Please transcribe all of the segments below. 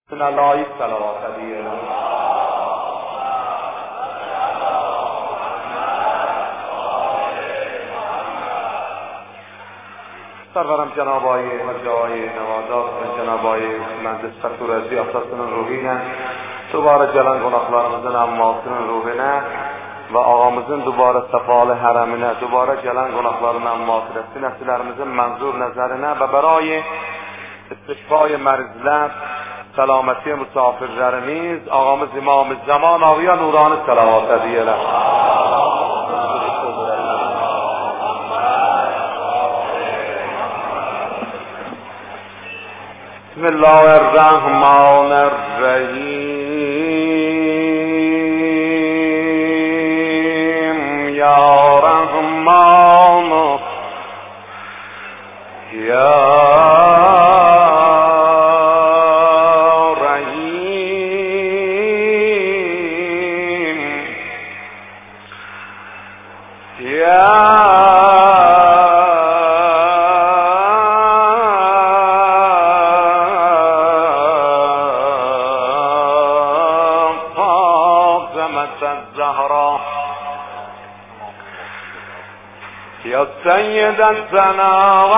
لایک صلوات علیه. سرورم جناب آقای حاج آقای نوادات و جناب آقای مهندس فتور عزیز افسرتون روحینه دوباره جلن گناهlarımızın ammasının ruhine ve ağamızın دوباره sefale haremine دوباره جلن günahlarının mağfireti nefslerimizin منظور نظرine ve برای استشفای مریضler سلامتی مسافرlerimiz ağamız امام zaman ağıya nurani salavat ediyorlar. Bismillahirrahmanirrahim. Ya Rahman Ya سيدتنا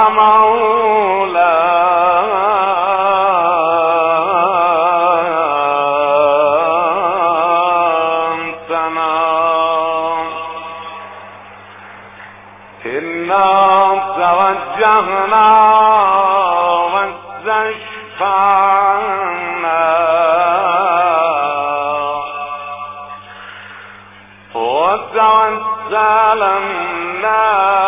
ومولاتنا إنا توجهنا واستشفعنا وتوسلنا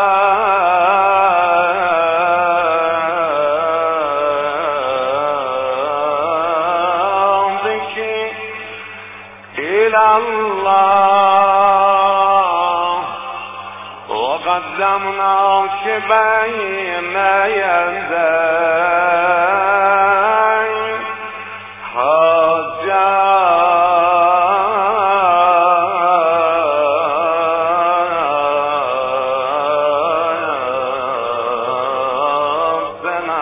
وقدمناك بين يدي حاجاتنا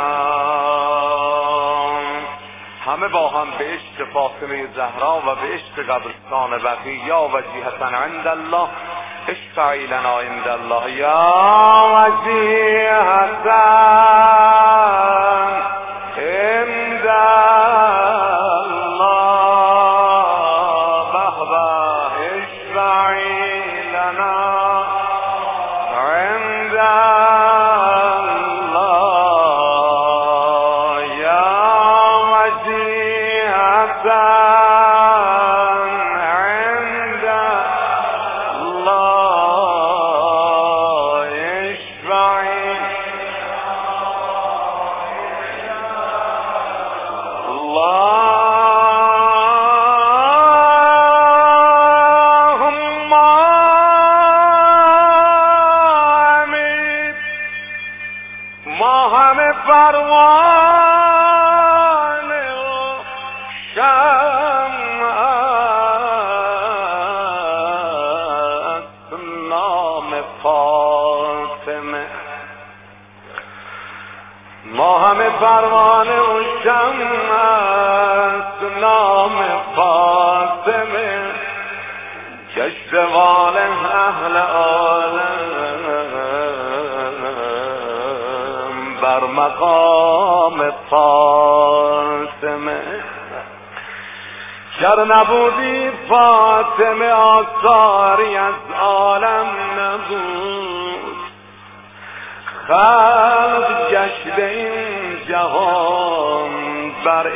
همه با هم به عشق فاطمه زهرا و به عشق قبرستان بقیع وجیهة عند الله اشفعی لنا عند الله یا وجیهة عند الله بهبه اشفعی لنا عند الله یا وجیهة پروانه و شمع است نام فاطمه کشتوال اهل عالم بر مقام فاطمه گر نبودی فاطمه آثاری از عالم نبود خلق گشته این جهان بر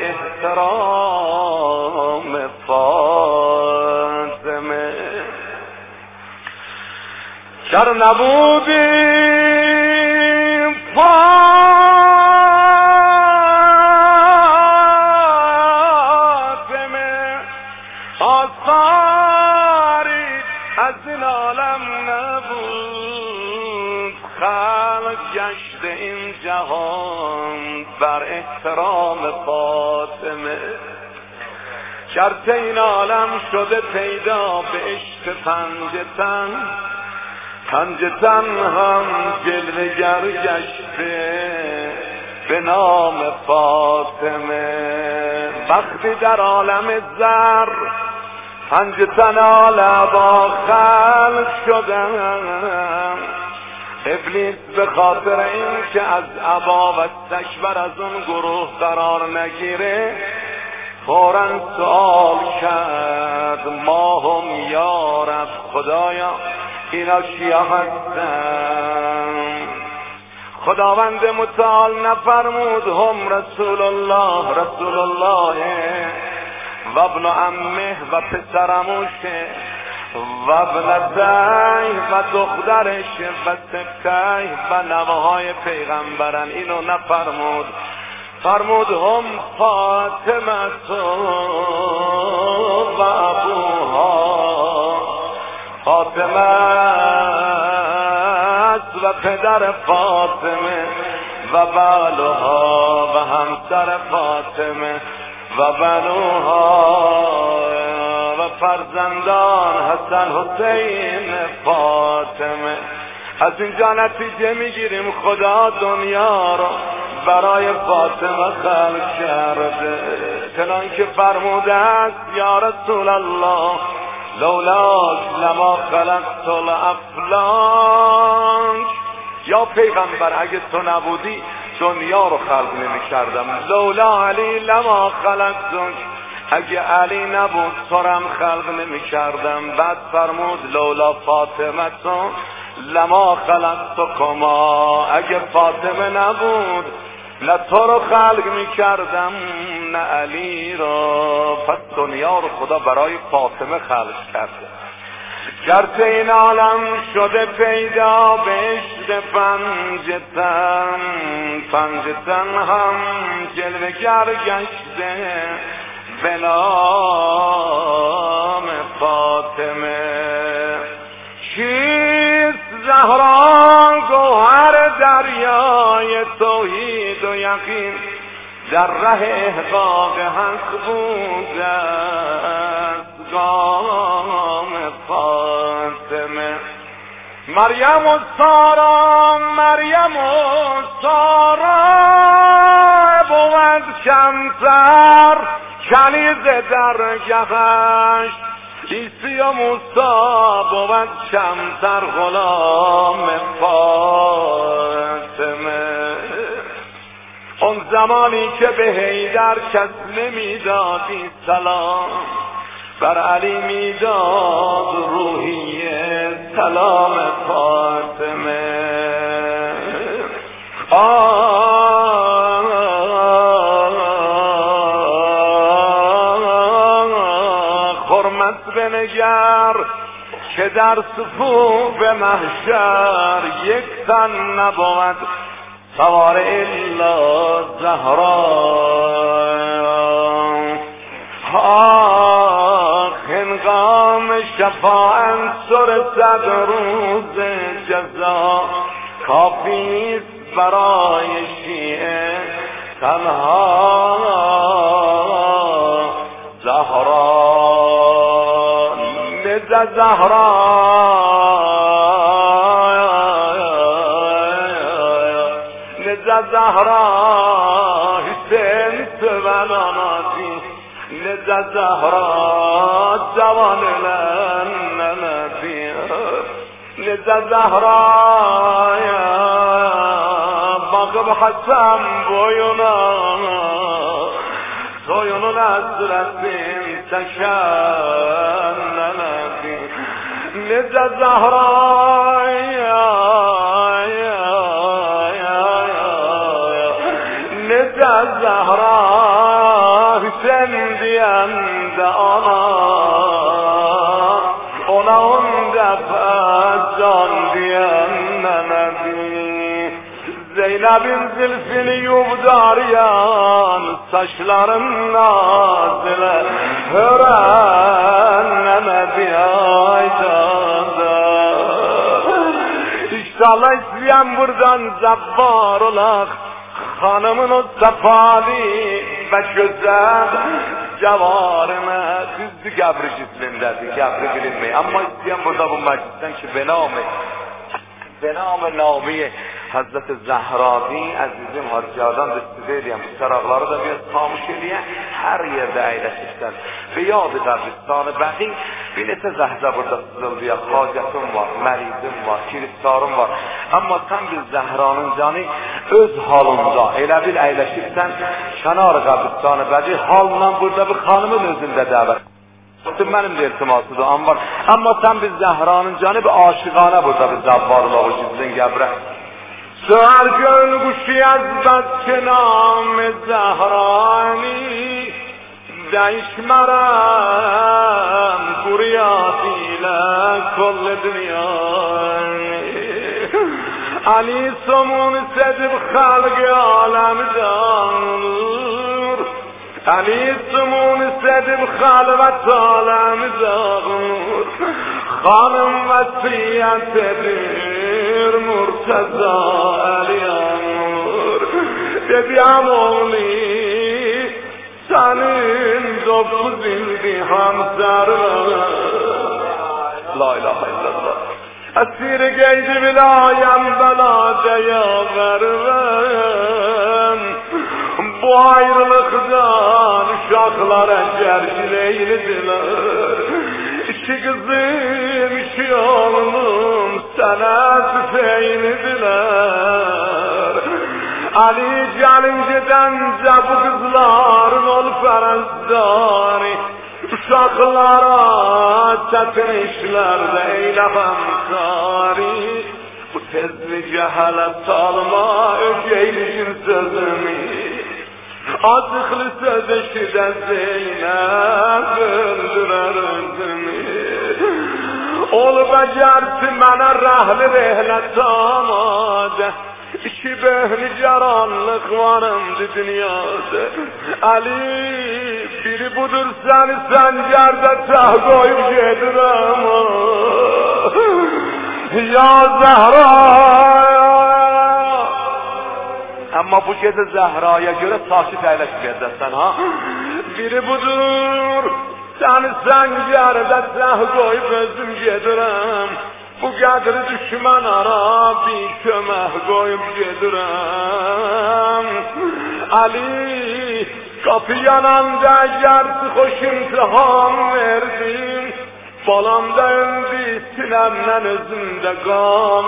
احترام فاطمه گر نبودی فاطمه آثاری از این عالم نبود خلق گشته این جهان بر احترام فاطمه شرط این عالم شده پیدا به عشق پنجتن هم جلوگر گشته به نام فاطمه وقتی در عالم زر پنجتن آلا با خلق شدم، ابلیس به خاطر این که از ابا و استکبر از اون گروه قرار نگیره فوراً سوال کرد ما هم یا رب، خدایا اینا چیا هستن؟ خداوند متعال نفرمود هم رسول الله، رسول الله و ابن عمه و پسرموشه و ابنتای و دخترش و سبتای و نوهای پیغمبرن. اینو نفرمود، فرمود هم فاطمه و ابوها، فاطمه و پدر فاطمه و بالوها و همسر فاطمه و بنوها و فرزندان حسن حسین فاطمه. از اینجا نتیجه میگیریم خدا دنیا رو برای فاطمه خلق کرده، چنان که فرموده است یا رسول الله لولاک لما خلقت الافلاک، یا پیغمبر اگه تو نبودی دنیا رو خلق نمی کردم. لولا علی لما خلقتک، اگه علی نبود تو رم خلق نمی کردم. بعد فرمود لولا فاطمه تو لما خلقتکما، اگه فاطمه نبود نه تو رو خلق می کردم نه علی رو. پس دنیا رو خدا برای فاطمه خلق کرده. گرچه این عالم شده پیدا به عشق پنجتن، پنجتن هم جلوه گر گشته به نام فاطمه. چیست زهرا گوهر دریای توحید و یقین، در ره احقاق حق بوده است گام فاطمه. مریم و سارا، مریم و سارا بود کمتر کنیز در گهش، عیسی و موسی بود کمتر غلام فاطمه. اون زمانی که به حیدر کس نمیدادی سلام، بر علی میداد روحیه سلام فاطمه. خرمت بنگر که در صفوف محشر یک تن نبود سوار الا زهرا. هنگام شفاعت سرصد روز جزا، کافیست برای شیعه تنها زهرا. نزد زهرا زهرا حسین سبناناتی، نزد زهرا جوان لنناتی، نزد زهرا باقب حسن بویونا سویونو نزرتیم تکنناتی، نزد زهرا زهرا حسین دیند ona اون دفعه جان دیند نبی. Zeynep'in zülfünü yuvdaryan, saçların nazile öğrenmedi aydanda. İnşallah isteyen buradan zabbar olak, hanımın o sefali ve güzel cevarına. Siz de gabri cislimlerdi, gabri bilinmeyi. Ama isteyen burada bu meclisten ki bename namiye Hazret Zahravi azizim haccadan istifadə edən bu çaraqları da biraz xamuş edən hər yerdə əyləşirsən. Və yad qəbristan-ı bəqi bir neçə zəhzə burada sızıldıya, hacətim var, məridim var, kiriftarım var. Amma sən bir Zəhranın canı öz halında elə bil əyləşirsən kənar qəbristan-ı bəqi halla burada bir xanımın özündə dəvət. Mənim də iltimasıdır anvar. Amma sən bir Zəhranın canı bir aşıqanə burada bir zəvvarlığı gizlin qəbrə. سرگل گوشی از بچ نام زهرانی دیش مرم گریادیله کل دنیا علی سمون صدب خلق عالم دار علی سمون صدب خلوت عالم دار خانم وسیعت مرتضی علی امور dediyem oğli senin dokuz ildi hamzarına la ilahe illallah esir geydi bilayem belaceye vermem bu ayrılıktan uşaklara gerçileylidiler İşi kızım işi oğlum sana tüfeğinidiler Ali Calinceden bu kızların ol ferezdari uşaklara çetin işlerde eyle hamkari bu tezli cehalet salma ögeylisin sözümü azıklı söz eşiden Zeynep öldürer özümü ol becersin bana rahli rehlet amade İki behli caranlık varımdı dünyada Ali biri budur seni sencerde tah koyup yedirem Ya Zahra Ama bu gece Zahra'ya göre sakit eyleşmeyeceksin ha Biri budur seni sencerde tah koyup özüm yedirem Bu qədri düşmən ara bir kömək qoyub gedirəm Ali qapı yananda gərsi xoş imtihan verdin Balamda öldü sinəmdən özümdə qan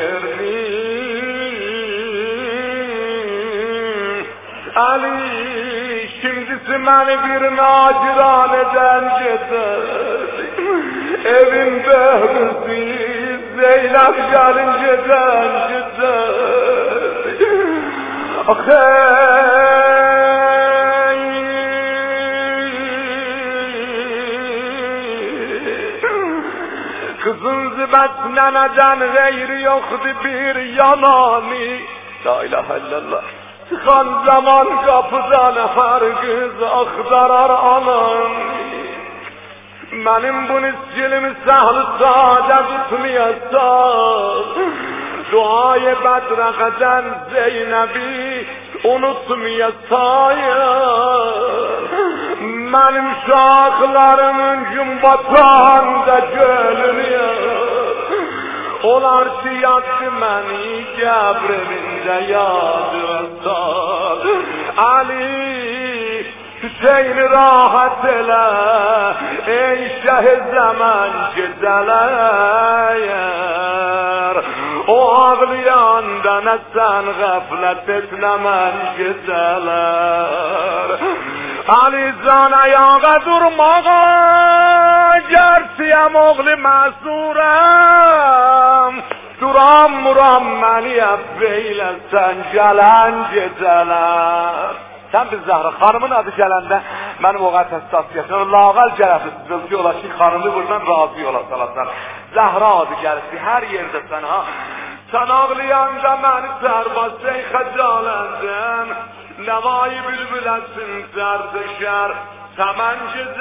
verdin Ali şimdisi məni bir naciranədən getirdi Evim behbüzü Zeynep gelinceden cidden Kızın zibetleneden gayri yoktu bir yanani La ilahe illallah Çıkan zaman kapıdan her kız aktarar anan Benim bu niscilimi sahlı sade tutmayasam Duayı bedrekeden Zeynep'i unutmayasayım Benim şahlarımın cümbatan da gölünü Onlar ki yattı beni qəbrində yadırsal Ali Hüseyin rahat elə Ey şəh zaman güzələr O ağlayanda nə sən qəflət etləmən güzələr Ali can ayağa durmağa Gərsiyəm oğlu məzurəm Duram muram məni əbbeyləsən gələn gecələr Sen biz Zahra, hanımın adı gələndə mənim o qədər təsdiqatı lağal gələsi sızıltı ola ki, hanımı buradan razı yola salasın. Zahra adı gəlisi, hər yerdə sən ha. Sən ağlayanda məni sərbaz şeyxə caləndən, nəvayı bülbüləsin sərdəşər, səmən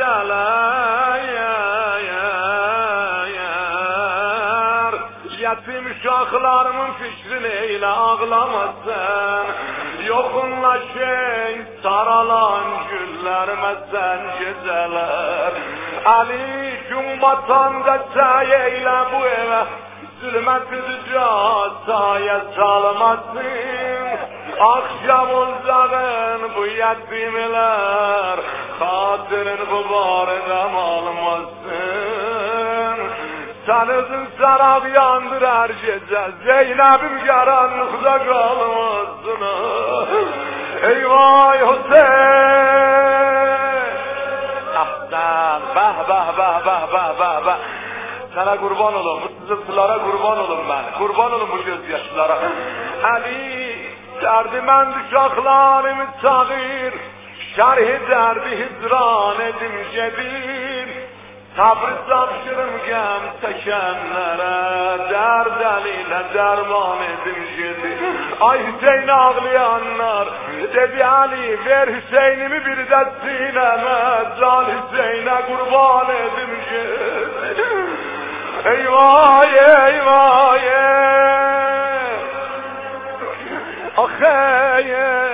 güzələyər. Yetim uşaqlarımın fikrini elə ağlamasın. Yoxunlaşın saralan güllərmə sən gecələr Ali gün batanda səy eylə bu evə zulmeti casaya salmasın. Akşam olacağın bu yetimler hatırın bu barına almasın. Sen özün sarab yandır her gece, Zeynep'im karanlıkta kalmasın. Eyvah Hüseyin. Ahsen, bah bah bah bah bah bah bah. Sana kurban olun, bu sızıntılara kurban olun ben. Kurban olun bu gözyaşlara. Ali, derdimen düşaklarımı çağır, şerhi derdi hidran edim cedir. Sabrı sapşırım gem çekenlere, derd eline derman edim cedir. Ay Hüseyin ağlayanlar, dedi Ali ver Hüseyin'imi bir de sineme, can Hüseyin'e kurban edim cedir. Eyvah eyvah ahey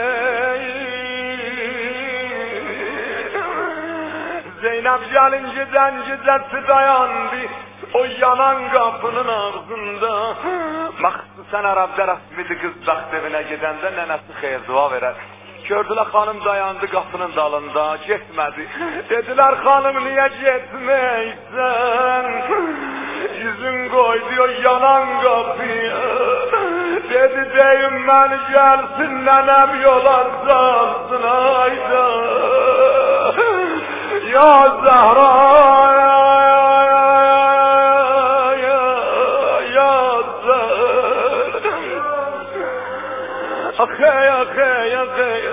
Zeynep gelinceden ciddeti dayandı o yanan kapının ağzında. Maksusen Arap'da rasmidi kız evine gidende nenesi hayır dua verer. Gördüler hanım dayandı kapının dalında, gitmedi. Dediler hanım niye gitmeysen? Yüzün koydu o yanan kapıya. Dedi deyim ben gelsin nenem yola salsın hayda. Ya Zahra ya Zahra. Akey akey akey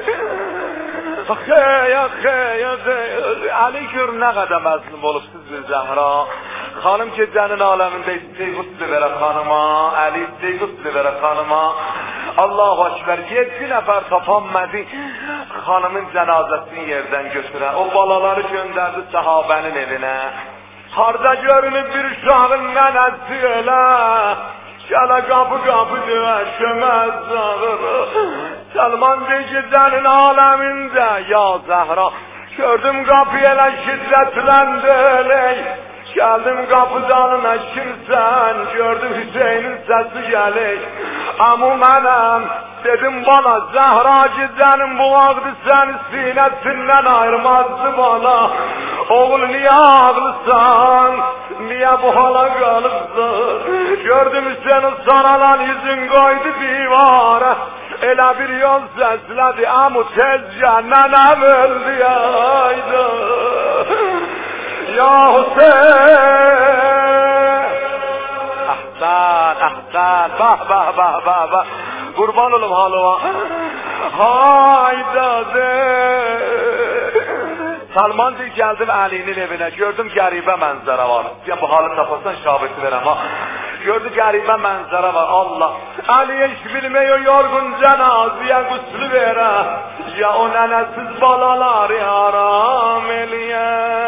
akey akey akey. Ali gör ne kadar məzlum olub siz Zahra. Hanım gecenin aleminde isteği guslu vere hanıma, Ali isteği guslu vere hanıma. Allahu Ekber, 7 nefer tapanmadı hanımın cenazesini yerden götüren. O balaları gönderdi sahabenin evine. Harda görünüp bir uşağın nenesi öyle. Şöyle kapı kapı döşemez zahır. Salman gecenin aleminde ya Zahra. Gördüm kapıyı ele şiddetlendi. Geldim kapıdan kimsen, gördüm Hüseyin'in sesi gelir. Amu mənim, dedim bana Zahra gecenin bu vakti seni sinesinden ayırmazdı bana. Oğul niye ağlısan, niye bu hala kalıpsın? Gördüm Hüseyin'in saralan yüzün koydu divara. Elə bir yol seslədi, amu tezca nenem öldü yaydı. Ya Hüseyin. Ahsan, ahsan, bah bah bah bah bah. Kurban olum halıma. Hayda de. Salman deyil geldim Ali'nin evine. Gördüm garibə mənzərə var. Ya bu halı tapasan şabeti verəm ha. Gördü garibə mənzərə var. Allah. Ali'ye iş bilmeyo yorgun cenaziye guslu vere. Ya o nenesiz balaları haram eliye.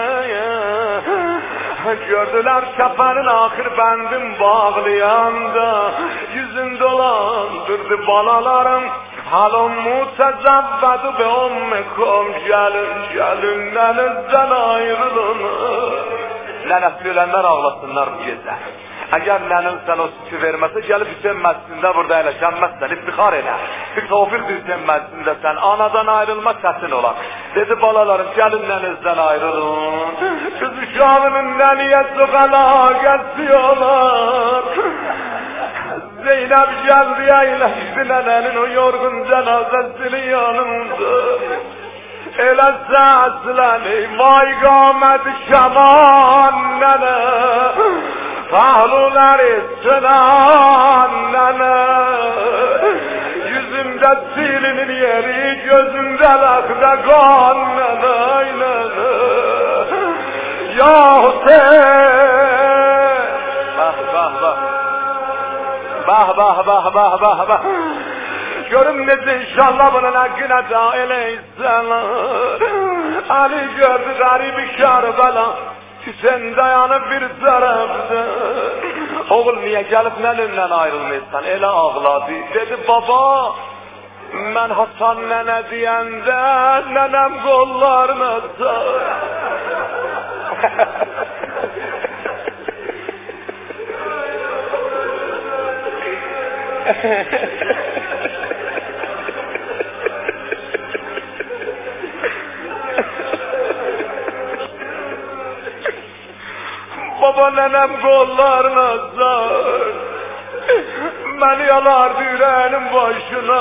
Gördüler kefenin ahir bendim bağlayanda. Yüzün dolandırdı balalarım. Halon mutezavvedu be ummekum. Gelin nenizden ayrılın. Nenesi ölenler ağlasınlar bu gece. Eğer nenin sen o sütü vermese gelip Hüseyin mescidinde burada eleşenmezsen, iftihar ele. Bir tevfik Hüseyin mescidinde sen anadan ayrılmak kesin olan. Dedi balalarım gelin nenizden ayrılın. Kız uşağının neniye sokala geçiyorlar. Zeynep geldi eyleşti nenenin o yorgun cenazesini yanımda. Elə səsləni vay qaməd şaman nənə. Pahlular etsinən nənə. Yüzümdə silinin yeri, gözümdə laqda qan nənə nənə. Ya Hüseyin. Bah bah bah. Bah bah bah bah bah bah. Görüm necə inşallah bunun haqqına dail eylələr. Ali gördü qaribi Kərbəla. Hüseyin dayanıb bir tərəfdə. Oğul niyə gəlib nənimlə ayrılmayırsan? Elə ağladı. Dedi baba, mən Hasan nənə deyəndə nənəm qollarına sar. Baba nenem kollarına sar, beni yalar yüreğinin başına.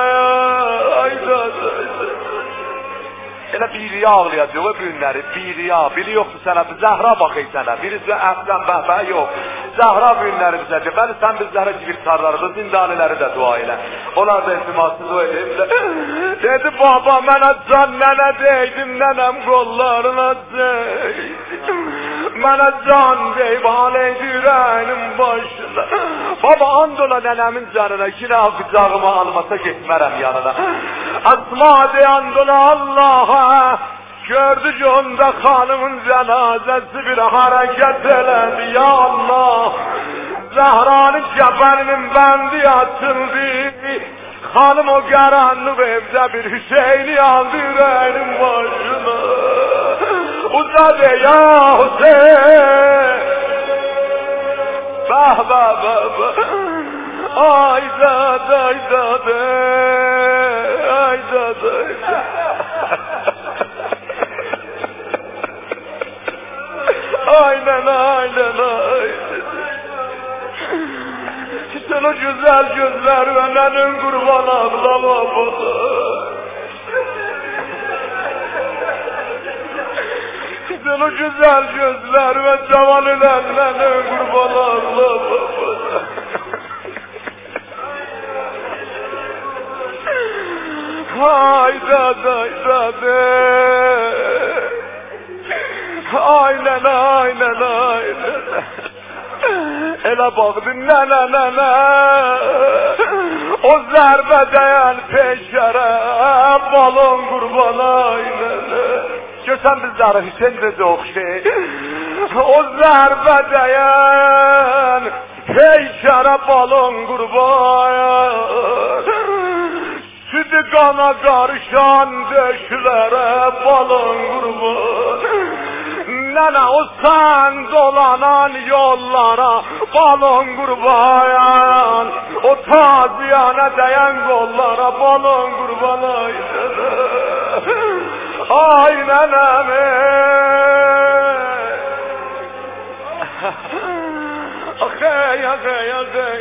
Elə biri ağlayacaq o günləri, biri yoxdur sənə, Zəhra baxay sənə, birisi əflən bəhbə yox, Zəhra günləri bizə ki, bəli sən bizlərə girtarlarımız, zindaniləri də dua elə. Onlar da ehtimalsız o edib, dedi baba mənə can nənə deydim, nənəm qollarına deydim, mənə can deyib aleydi ürəyinin başına. Baba and ola nənəmin canına, yine qucağıma almasa getmərəm yanına. Asma deyand ola Allah'a, gördü ki onda hanımın cenazesi bir hareket elədi. Ya Allah, Zehra'nın kefeninin bendi atıldı. Hanım o karanlık evde bir Hüseyin'i aldı yüreğinin başına. Uzadı ya Hüseyin. Bah bah bah bah. Ay dada ay dada. Ay dada ay dada. Aynen aynen aynen. Sen o güzel gözler ve nenin kurban ağlama bana. Sen o güzel gözler ve cavan nenin kurban ağlama bana. Ay dada ay dada. Aynen aynen aynen. Elə baxdın nənə nənə. O zərbə dəyən peşərə balon qurban aynen. Görsən bizləri Hüseyin necə oxşay. O zərbə dəyən peşərə balon qurban. Südü qana qarışan döşlərə balon qurban. Nənə o sən dolanan yollara balon qurban. O taziyana dəyən qollara balon qurban aynen. Ay nənəm Axey axey axey.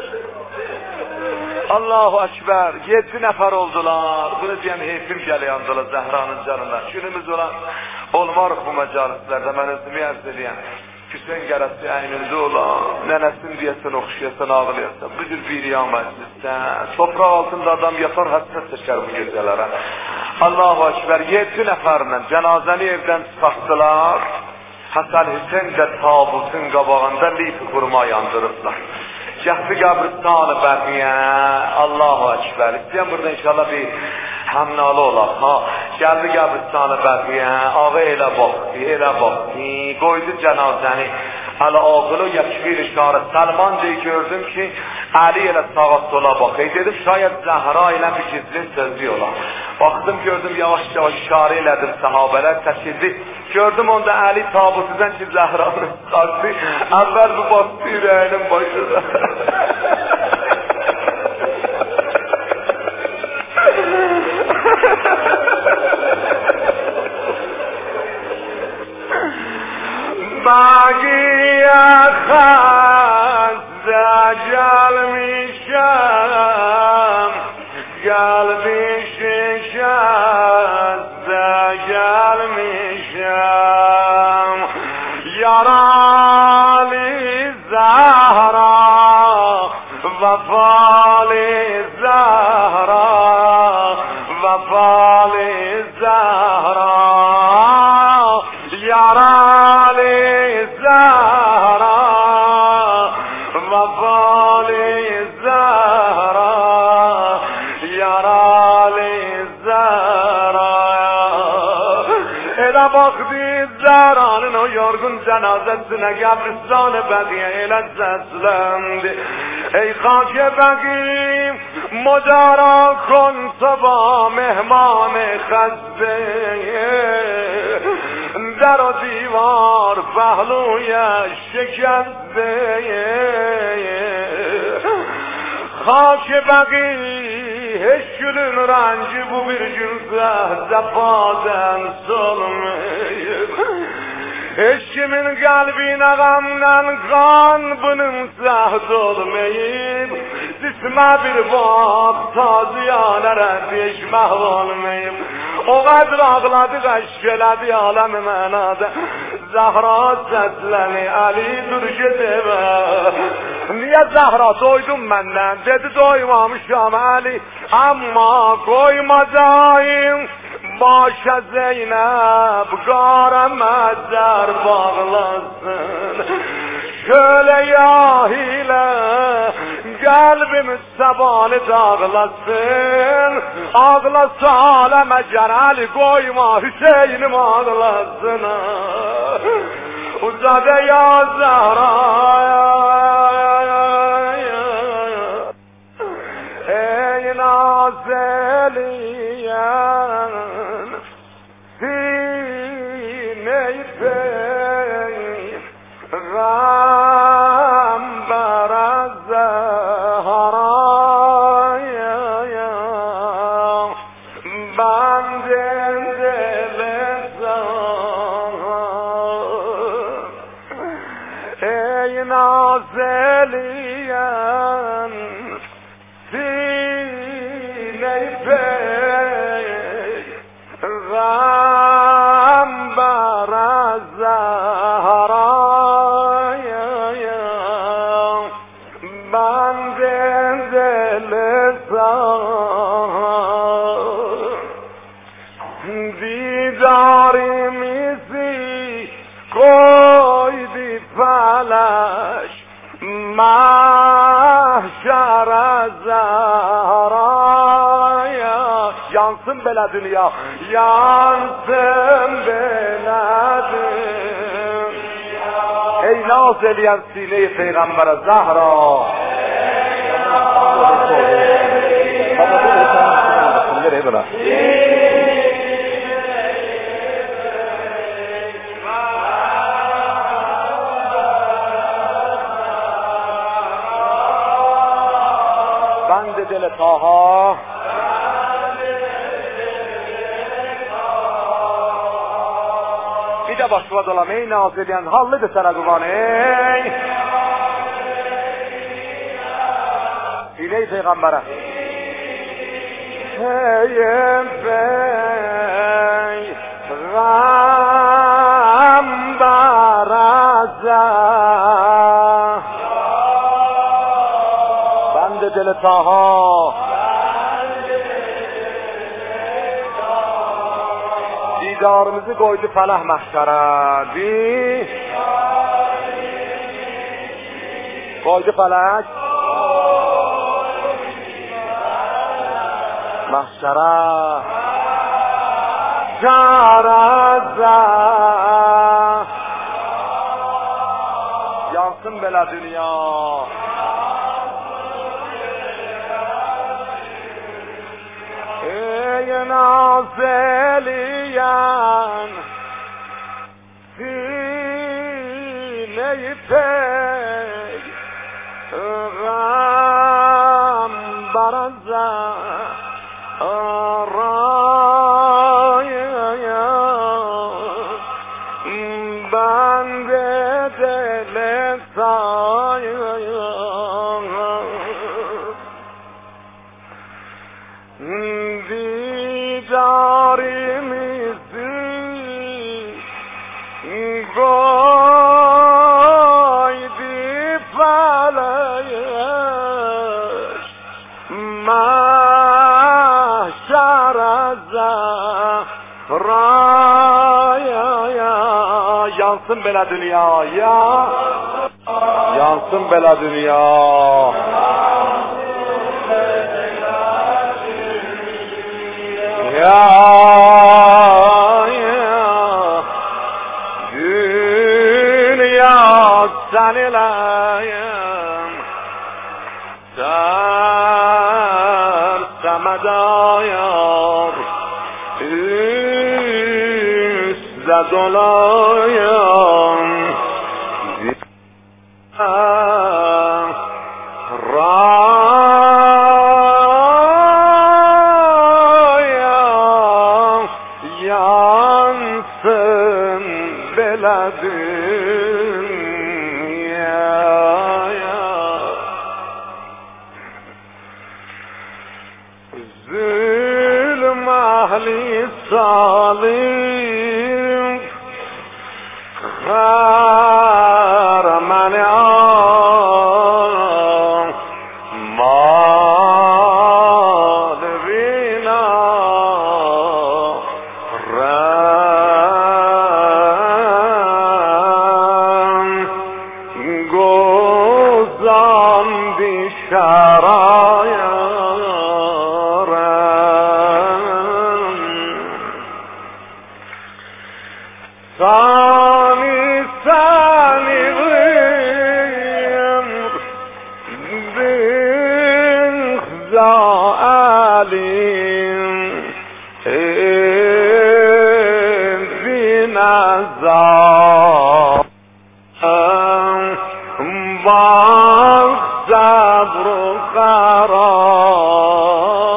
Allahu Ekber, 7 nəfər oldular. Bunu deyəm heyfim gəliyandılar Zəhranın canına. Günümüz olan olmarıq bu məcalislərdə, mən özümü ərz edəyəm. Hüseyin qərəsi əynində olan, nənəsin deyəsən, oxşayasan, ağlayasan, bu cür bir yan məclisdən, topraq altında adam yapar, həssət çəkər bu gecələrə. Allahu Ekber, 7 nəfərlə cənazəni evdən çıxartdılar. Həsən Hüseyin də tabutun qabağında lif qurma yandırıblar. Gəxti qəbristanı bəqiyə, Allahu Ekber. İstəyəm burada inşallah bir həmnalı olaq. Gəldi qəbristanı bəqiyə, ağa elə baxdı, qoydu cənazəni. Hələ ağılı yəkbir işarə, Səlman deyi gördüm ki, Əli elə sağa sola baxır. Dedim, şayət Zəhra ilə bir gizli sözlü ola. Baxdım, gördüm, yavaş yavaş işarə elədim, səhabələr çəkildi. Gördüm onda Əli tabutudan ki, Zəhranı çıxartdı. Əvvəl bu bastı ürəyinin başına. Bagiye xəzdə gəlmişəm, qəlbi şikəstə gəlmişəm, yaralı Zəhra, vəfalı Zəhra, vəfalı Zəhra, yaralı Zəhra, vəfalı Zəhra, yaralı Zəhra. Elə baxdı Zəhranın o yorgun cənazəsinə, qəbristanı bəqiyə elə səsləndi. Ey خاک بقیم مدارا کن صبا مهمان خسته در و دیوار پهلویش شکسته خاک بقی هشکلün رنجی bu bir günse zefaden solmayıp eşkimin kalbine gamdan kan bununsa dolmayıp cisme bir vakt taziyanere peşmeh olmayıp o kadar ağladı kaşkeledi alem menada Zahra sesleni Ali dur gideve niye Zahra doydum benden dedi doymamışam Ali ama koymadayım başa Zeynep garamezler bağlasın şöyle yahiyle kalbim sebanı dağlasın ağlasa aleme Celal koyma Hüseyin'im ağlasın uzadı ya Zahra ey nazeliyen sine-i peygamber Zehra'ya benden dilesan ey nazeliyen sine-i peygamber Zehra'ya benden dilesan didarimizi koydu felaş mahşere Zehra'ya yansın bela dünya yansın bela dünya ey naz eleyen sine-i Peygamber Zahra بند دل طاها bir de başladı olam ey naziliyen hallıdır sana kurban ey İley peygambere ey peygamber bende deli taha didarımızı koydu felah mahşere koydu felak mahşere caraza yansın bela dünya ey nazeliyen sine-i peygamber Zehra'ya bende dilesan didarimizi koydu felaş mahşere Zehra'ya yansın bela dünya ya yansın bela dünya ya dünya senileyim sen semedayar üstte dolayım Ra بلدنيا ظلم أهل الصالح خار من مال بنا رم گوزان بی ثاني بخزالين بنظام صبر قرار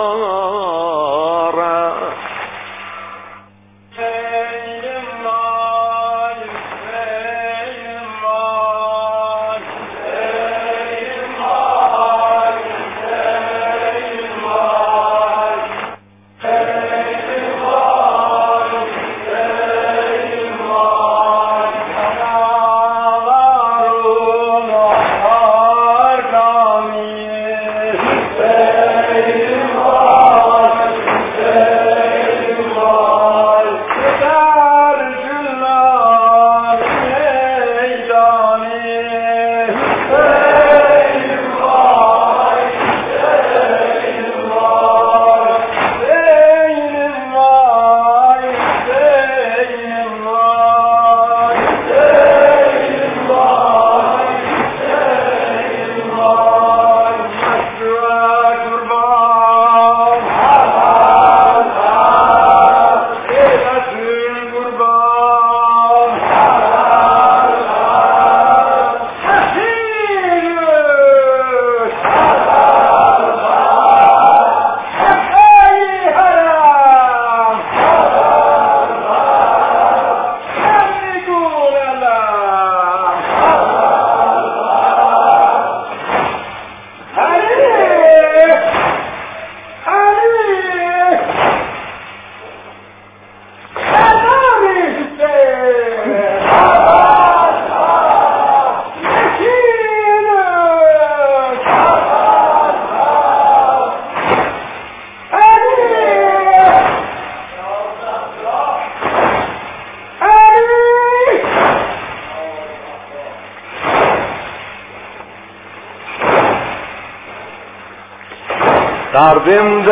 کردیم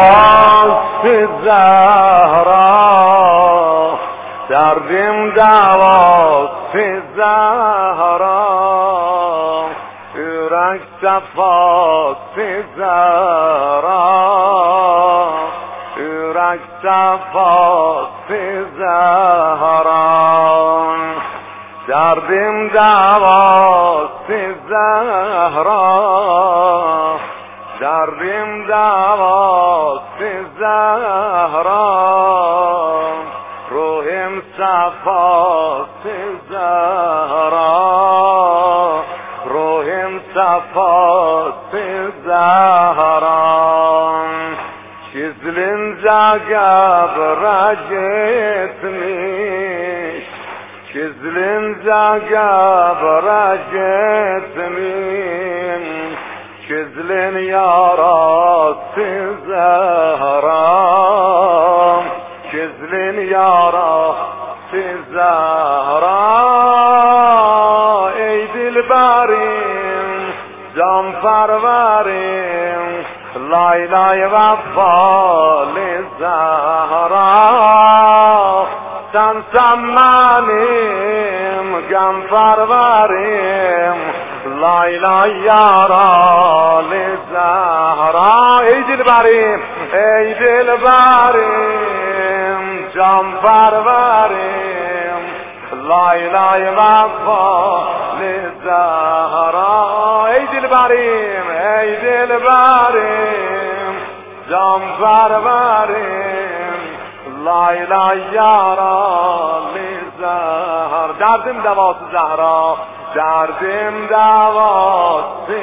دعوات زهرا کردیم دعوات زهرا یورک صفات زهرا یورک صفات زهرا کردیم دعوات زهرا کردیم دعوات زهرا روحیم صفات زهرا روحیم صفات زهرا چیزلین زگب رجتمیش چیزلین زگب رجتمیش چیزلین یارات زهرا چیزلین یارات زهرا ای دلبریم جان پروریم لایلای وفال زهرا سن سمانیم گم پروریم لایلای یارال زهرا ای دلبریم جان پروریم لایلای وفال زهرا ای دلبریم جان پروریم لایلای یارال زهرا دردم دواس زهرا، دردم دواس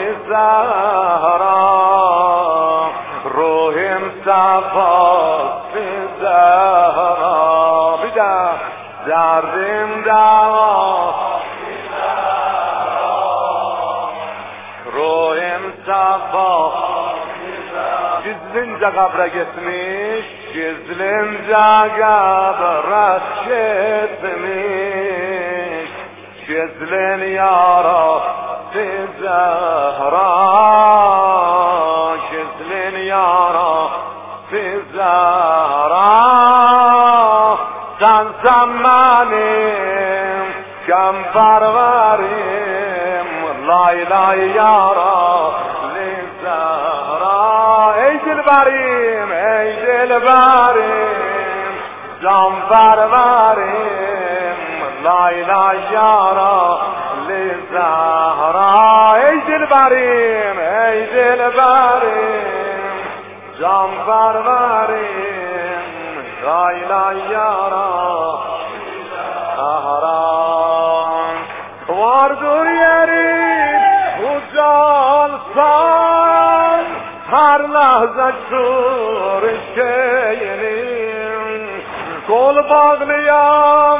زهرا، روحم صفاست زهرا. بیدم دردم دواس روحم صفاست gizlince kabre gitmiş, gizlince kabre gitmiş, gizlin yara Zehra, gizlin yara Zehra. Sen benim gam parverim, lay lay yara ey dilberim, ey dilberim, can perverim, lay lay yara li Zehra. Ey dilberim, ey dilberim, can perverim, lay lay yara Zehra. Vardır yerin ucalsan, her lahza şeyinin, kol bağlayan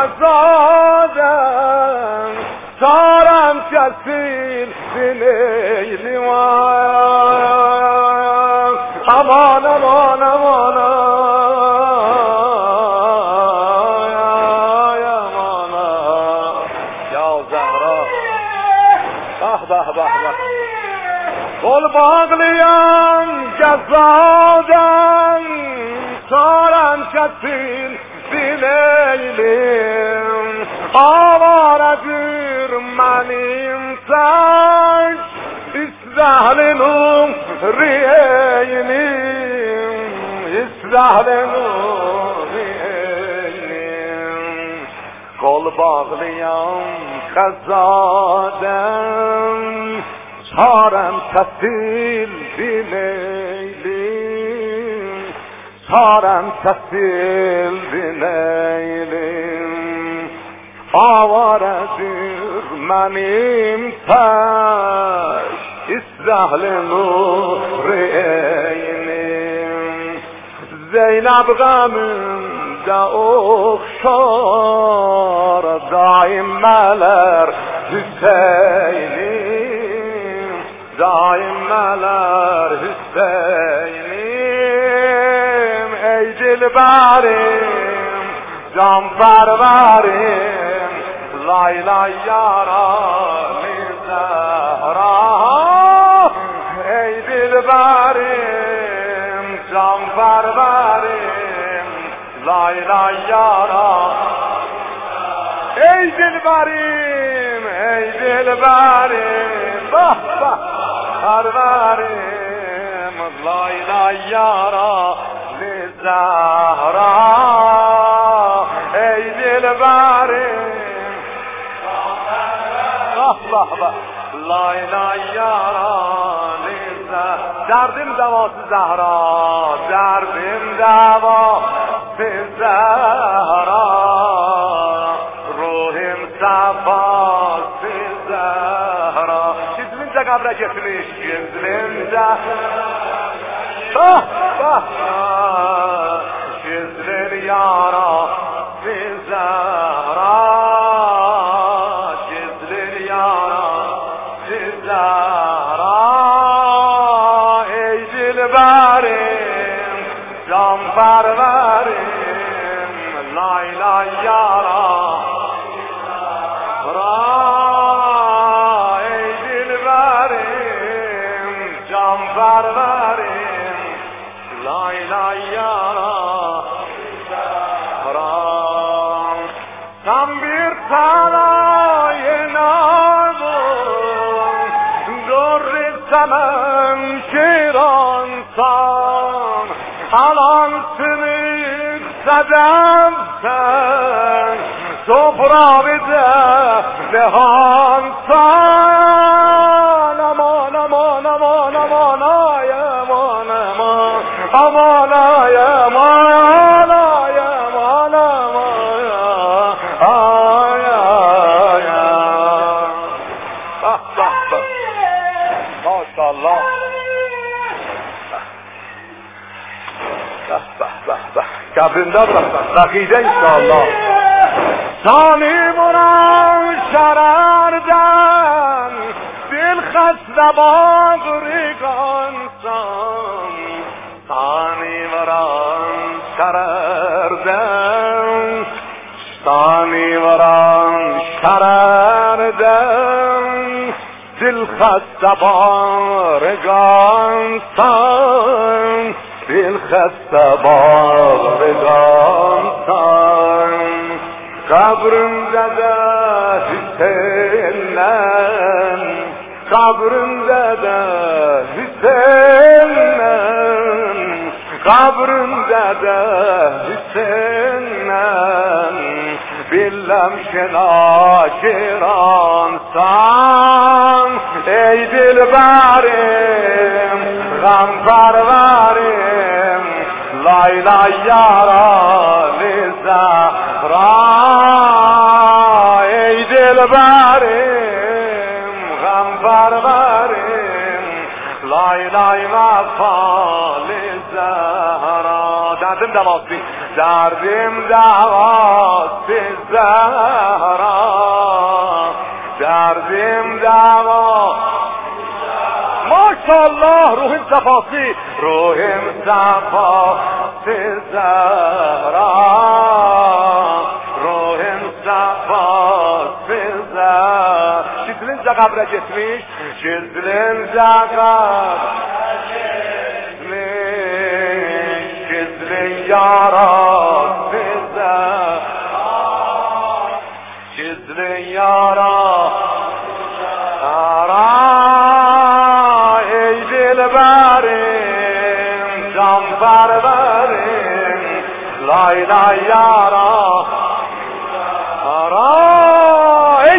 gezaden, saran kesil dineylim. Aman aman aman aman ya Zehra. Bah bah bah bah. Kol bağlayan gezadan, saran kesil dineylim. Avaredir benim sen, İsrail'in riyeynim, İsrail'in riyeynim. Kol bağlayan gezadan, saran kesil dineylim, saran kesil dineylim. Avaredir benim taş, İsrail'in reynim. Zeynep gamında okşar daimmeler Hüseyin'im, daimmeler Hüseyin'im. Ey dilberim, can perverim, lay lay yara li Zehra. Ey dilberim, can perverim, lay lay yara. Ey dilberim, ey dilberim, bah bah perverim, lay lay yara li Zehra. Ey dilberim, bah bah bah, lay lay yara li Zehra. Derdim davası Zehra, derdim davası Zehra, ruhim safası Zehra. Gizlince kabre gitmiş, gizlince bah bah gizlin yara Zehra, gizlin yara Zehra. Ey dilberim, can perverim, lay lay yara Zehra. Ey dilberim, can perverim, lay lay yara Zehra. Sen bir sarayın ağın, dur istemem kiransan, alansını sedemsen, toprağı bize dehansan. Aman aman aman aman ay aman aman, aman ay aman ay aman aman ay قبرنده بقیده انشاءالله ثانی بران شرردن دل خسته باغریگان سان ثانی بران شرردن ثانی بران شرردن دل خسته باغریگان سان دل خسته باغریگان سان قبرنده ده Hüseyin'den kabrinde de Hüseyin'den kabrinde de Hüseyin'den bilmem şenakiransan ey dilberim gamperverim layla yaralı Zahra ey dilberim gamperverim layla mafali Zahra derdim devası derdim devası Zahra derdim devası maşallah ruhim safası ruhim safası Zahra ruhim safası Zahra Şizlince kabre gitmiş Şizlince kabre gitmiş Şizlin yarası Zahra Şizlin yarası ey dilberim canperverim layla yara ara ey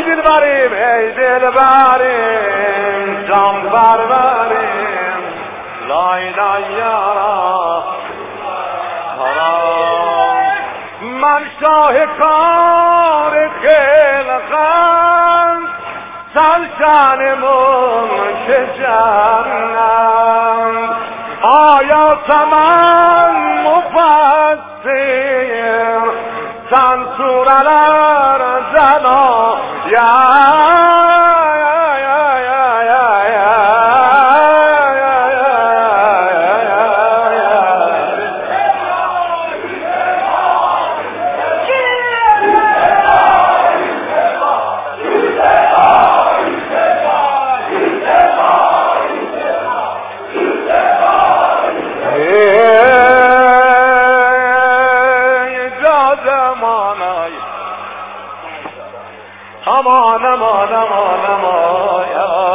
dilberim canperverim layla yara ara من شاهکار خلقم سلطنمون که جنم آیات من مفسر سن سورلر زنا aman aman aman aman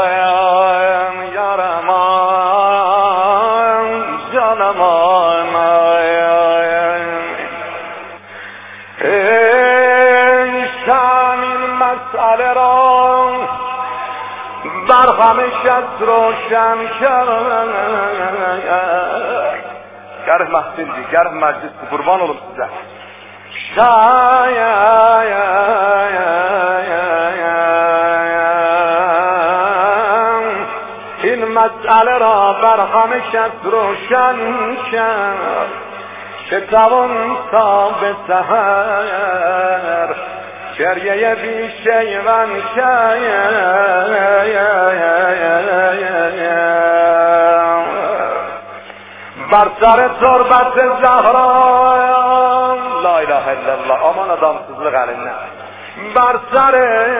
yaram canım şamin مسئله را بر همیشه روشن کرد گرم محسندی گرم مجلس قربان olum size این مسئله را بر همیشه روشن کرد که توان تا به سحر گریه بی شیون بر سر تربت زهرا لا اله الا الله aman adamsızlık elinden بر سر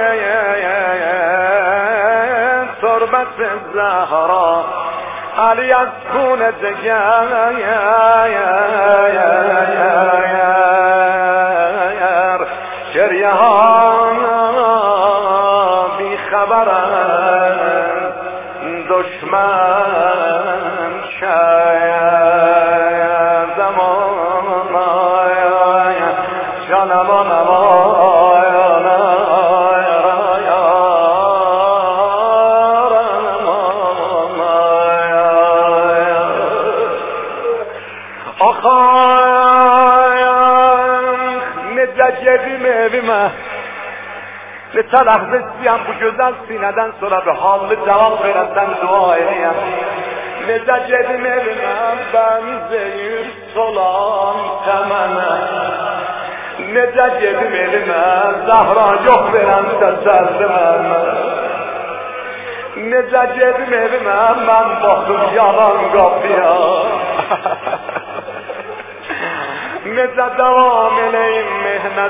تربت زهرا علی از خون جگر گریه ها بی خبرند دشمن کردم جانم evime lütfen lehzesiyem bu güzel sineden sonra bir hallı cevap veretten dua edeyim Necə gedim evimə bənzəyir solan təmənə. Necə gedim evimə Zahra yox verən təsəlli mənə. Necə gedim evimə mən baxım yalan qapıya. Necə davam eləyim mehnət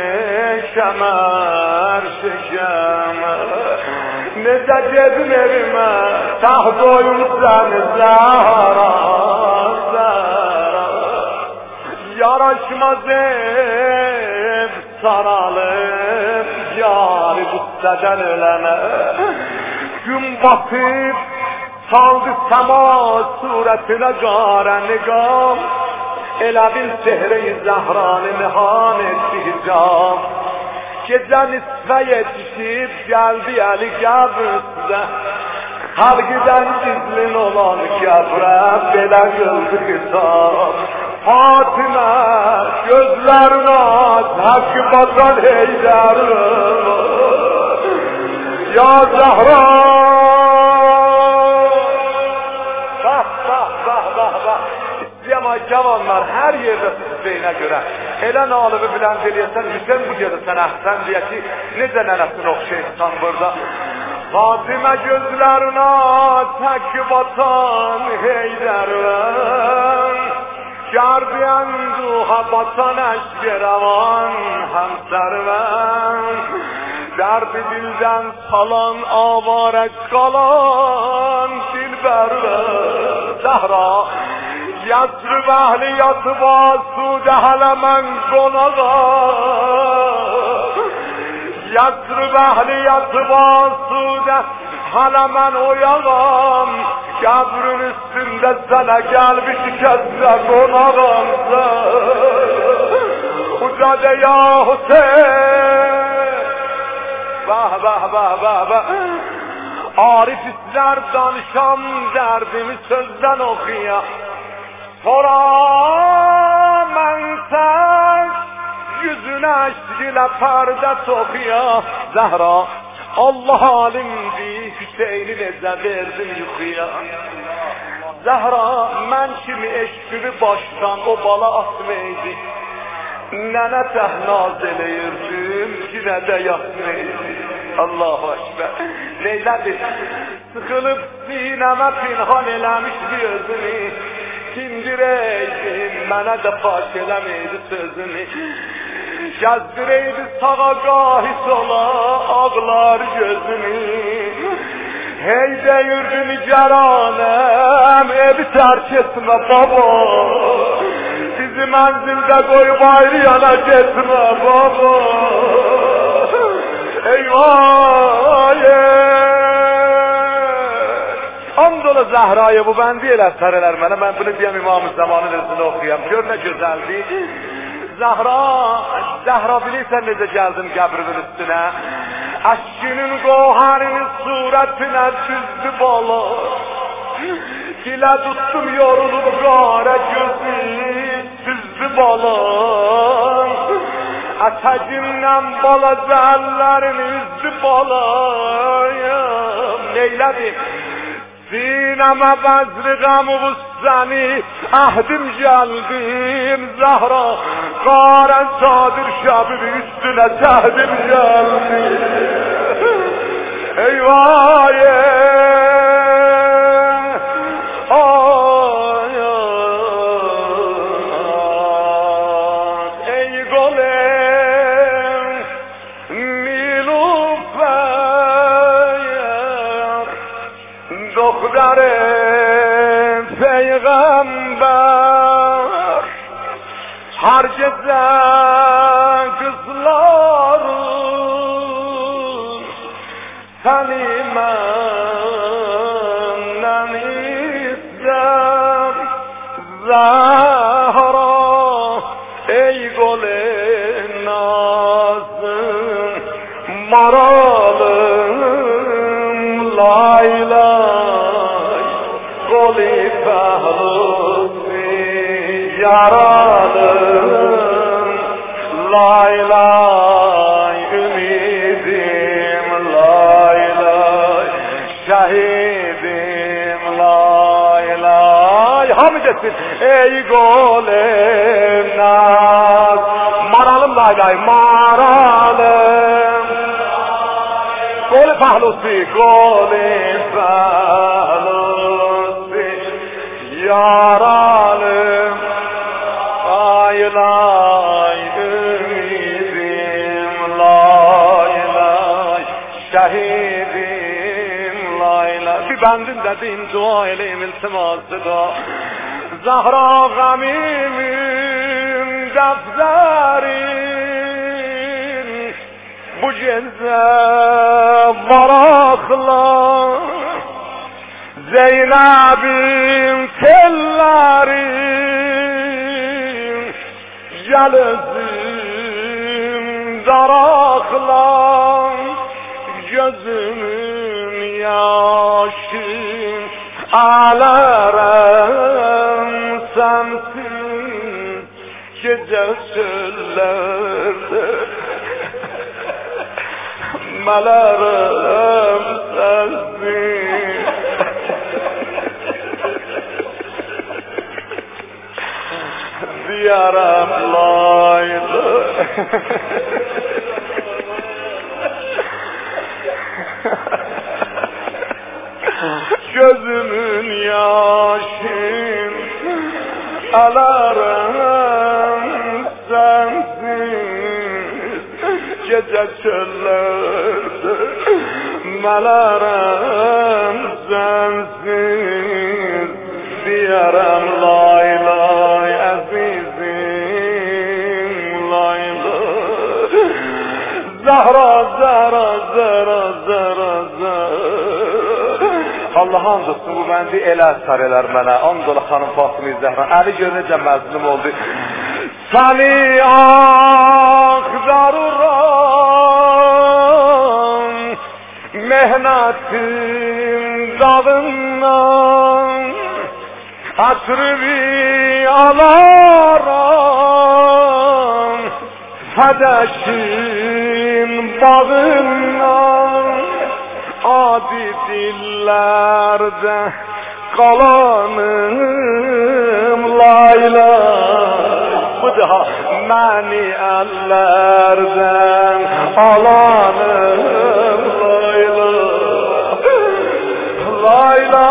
peşəmər şəkəmə. Necə gedim evimə taxt oyun səni Zahra Zahra. Yaraşmaz ev saralıb yari qüssədən ölənə. Gün batıb saldı səma surətinə qarə niqam. Elə bil sehre-i Zahranı nihan etdi hicab. Gecə nisfə yetişib gəldi Əli qəbrüzdə. Xalqidən gizlin olan qəbrə belə qıldı xitab. Fatimə gözlərinə haqqı batan Heydərəm. Ya Zahra Cəma cavanlar hər yerdə sizləyinə görə elə nalıbı bilən eləyəsən Hüseyin bu gecə sən əhsən deyə ki necə nənəsini oxşayırsan burada. Fatimə gözlərinə tək batan Heydərəm. Gardiyənduha batan əşgərəvan həmsərvən. Dərdi dildən salan avara qalan dilbərvən. Zahra Yasrib əhli yatıb asudə hələ mən qonağam. Yasrib əhli yatıb asudə hələ mən oyağam. Qəbrin üstündə sənə gəlbi şikəstə qonağam. Ucadə ya Hüseyin. Bəh bəh bəh bəh bəh. Arif izlər danışam dərdimi sözdən oxuya. Sonra mən sən yüzünə eşkilə pərdə toxuya. Zəhra Allah alimdir Hüseyni necə verdim yuxuya. Zəhra mən kimi eşkili başdan o bala atmaydı. Nənə təhnaz eləyirdim yine də yatmaydı. Allahu Ekber. Neylədir? Sıxılıb sinəmə pinhan eləmişdi özünü. Kindireydim mənə də faş eləmeydi sözünü. Gəzdireydi sağa qahis ola ağlar gözünü. Hey deyirdi nigaranəm evi tərk etmə baba. Bizi mənzildə qoyub ayrı yana getmə baba. Eyvah Andola Zahra'ya bu ben değil əsərlər mənə. Mən bunu deyəm İmam-ı Zamanın özünü oxuyam. Gör nə gözəldir. Zahra bilirsən necə gəldim qəbrinin üstünə. Əşkinin qoharinin surətinə düzdü bala. Dilə tuttum yorulub qara gözü düzdü bala. Ətəcindən bala zəhəllərini üzdü balayım. Neylədir? Sinəmə bəzri qəmu səni əhdim gəldim Zahra. Qarən sadir şəbib üstünə cəhdim gəldim. Eyvah ey golem Nilüfer دختر peygamber her gece kızların seni menden ister Zahra ey gole nazım maralım laylay goli pehlusi yaralım laylay ümidim laylay şehidim lay Hamı desin. Ey golem naz. Maralım laylay maralım. Gol pahlusi golem pahlusi. Yaralım. Lay lay ümidim. Lay lay şehidim. Lay lay. Bir bendim dedim dua eleyim iltiması da. Zahra gamimin defterin bu ceze varakla Zeynep'in tellerin gelizim darakla gözümün yaşın ağlarım sensin gece çöllerde melarım sensin diyarım laylı gözümün yaşın alarım sensiz gece çöllerde melarım sensiz diyarım lay lay azizim lay lay Zahra zara zara zara zara Allah andolsun bu məndi elə əsər elər mənə. Andola xanım Fatıma Zəhra. Əli gör necə məzlum oldu. Səni axtarıram mehnatin dağından Asrı alaram Fədəşin bağından Adi dillerde kalanım layla Bu daha məni əllərdən alanım layla Layla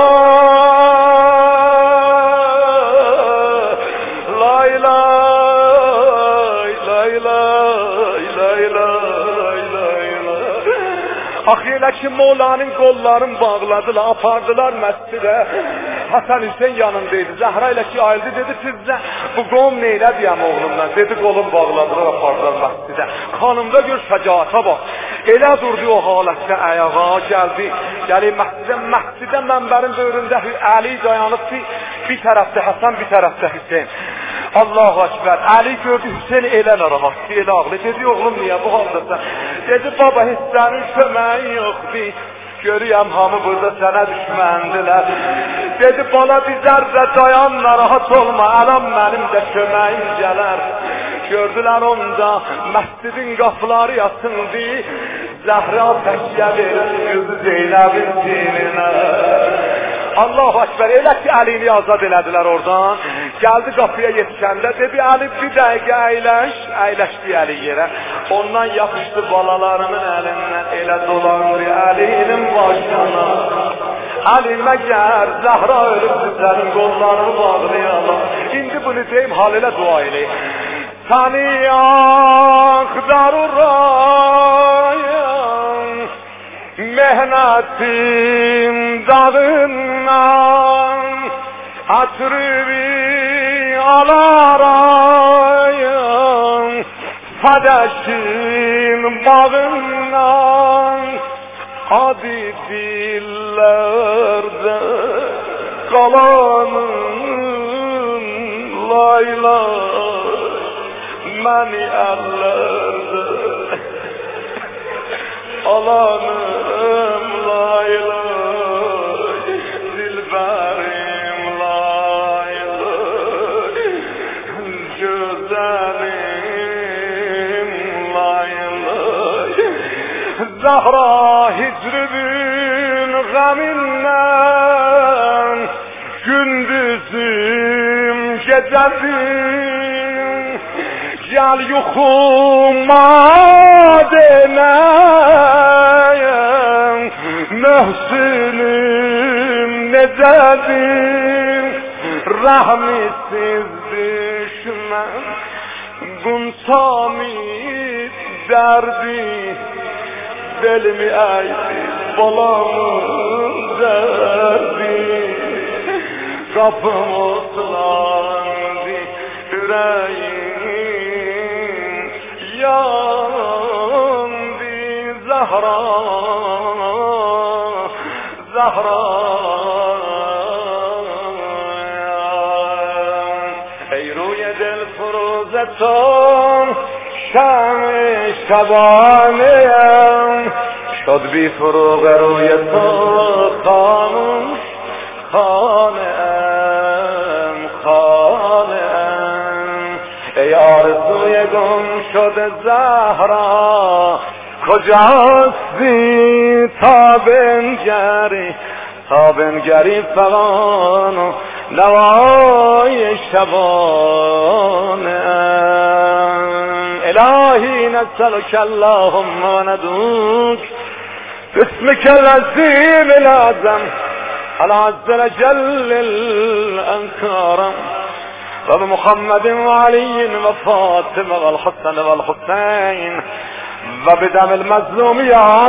Layla Layla Layla Axı elə ki Molanın qollarını bağladılar, apardılar məscidə. Hasan Hüseyin yanındaydı. Zəhra ilə ki ayrıldı dedi sizdə bu qom neylə deyəm oğlumdan. Dedi qolum bağladılar, apardılar məscidə. Xanımda gör şəcaata bax. Elə durdu o halətdə ayağa gəldi. Gəlib məscidə mənbərin böyründə Əli dayanıbdı. Bir tərəfdə Hasan, bir tərəfdə Hüseyin. Allahu Ekber. Ali gördü Hüseyin elə narahatdı, elə ağlı. Dedi oğlum niyə bu haldasan? Dedi baba hissənin köməyi yoxdur. Görüyəm hamı burada sənə düşməndilər. Dedi bala bir zərrə dayan narahat olma. Ələm mənim də köməyim gələr. Gördülər onda məscidin qapıları yasındı. Zəhra təkyə verir gözü Zeynəbin dininə. Allahu Ekber. Elə ki Əlini azad elədilər oradan. Geldi kapıya yetişəndə dedi Ali bir dəqiqə əyləşdi Əli yerə. Ondan yapışdı balalarımın əlindən elə dolandı Əlinin başına. Əli məgər Zəhra ölübdü sənin qollarını bağlayalım. İndi bunu deyim hal elə dua elə. Səni axtarıram mehnatin dağından Asrı alarayım Fədəşin bağından Adi dillerde kalanım Layla Məni ellerde alanım Layla Dilberim Layla Güzelim Layla Zahra hicrinin gaminden Gündüzü زدیم جلی و خوماده نیم محسنیم ندادیم رحمی سیز دشمن گنسامی دردی دل می ایدی بالامون دردی kapımı ıslandı yüreğim yandı Zahra Zahra ey روی دل فروزتون شمع شبانه‌ام شد بی فروغ روی تو خاموش خانه‌ام خانه‌ام ای آرزوی گم شده زهرا کجاستی تا بنگری فغان و نوای شبانه‌ام الهی نسألك اللهم و ندعوك باسمك العظیم الأعظم العز وجل الأنكارم وبمحمد وعلي وفاطمة والحسن والحسين وبدم المظلوم يا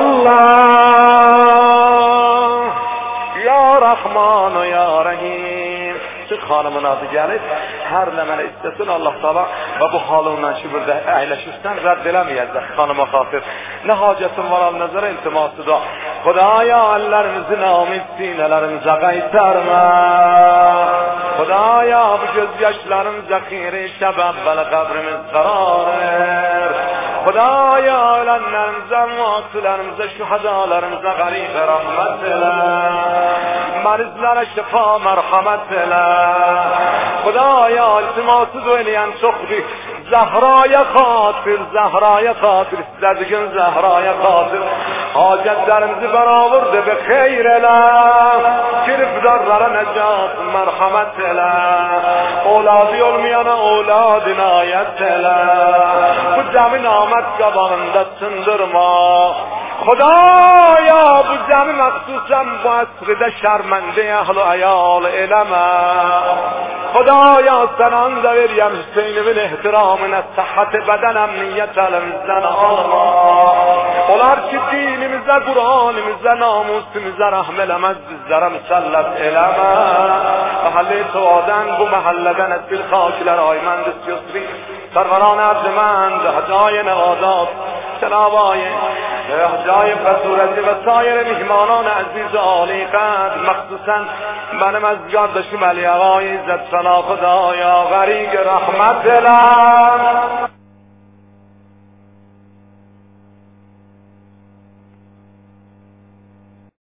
الله يا رحمن يا رحيم خانمına gelip her lemene istesin Allah Teala ve bu halından şibirde eyleşirsen reddedemeyecek hanıma hasır. Ne hacetin var al nazara iltiması da. Xudaya ellerimizin amid sinelerimize qaytarma. Xudaya bu gözyaşlarım zakiri sebep ve kabrimiz karar ver. Xudaya ölenlerimize, muatlarımıza, şuhadalarımıza garip rahmet ele. Marizlere şifa merhamet ele. خدایا التماس دویلین سخری زهرای خاطر استدگن زهرای خاطر حاجت درمزی برآورده به خیر اله گرفتارlara نجات مرحمت اله اولادی olmayan اولاد عنایت اله bu zemin آمد qabağında sındırma خدایا bu zemin مخصوصا bu asrده şermende اهل و عیال eleme خدایا سنان veriyem Hüseyin'imin ehtiramına sıhhat beden emniyet elimizden alma olar ki dinimize Kur'an'imize namusimize rahmelemez bizlere müsellet eleme mahalle tuaden bu mahalleden esil خاکler aymendis yusri سروران ارجمند هدای نوازات جنابای هدای بصورتی و سایر مهمانان عزیز عالی قدر مخصوصا منم از گردشم علی آقای عزت سنا خدایا غریق رحمت دلم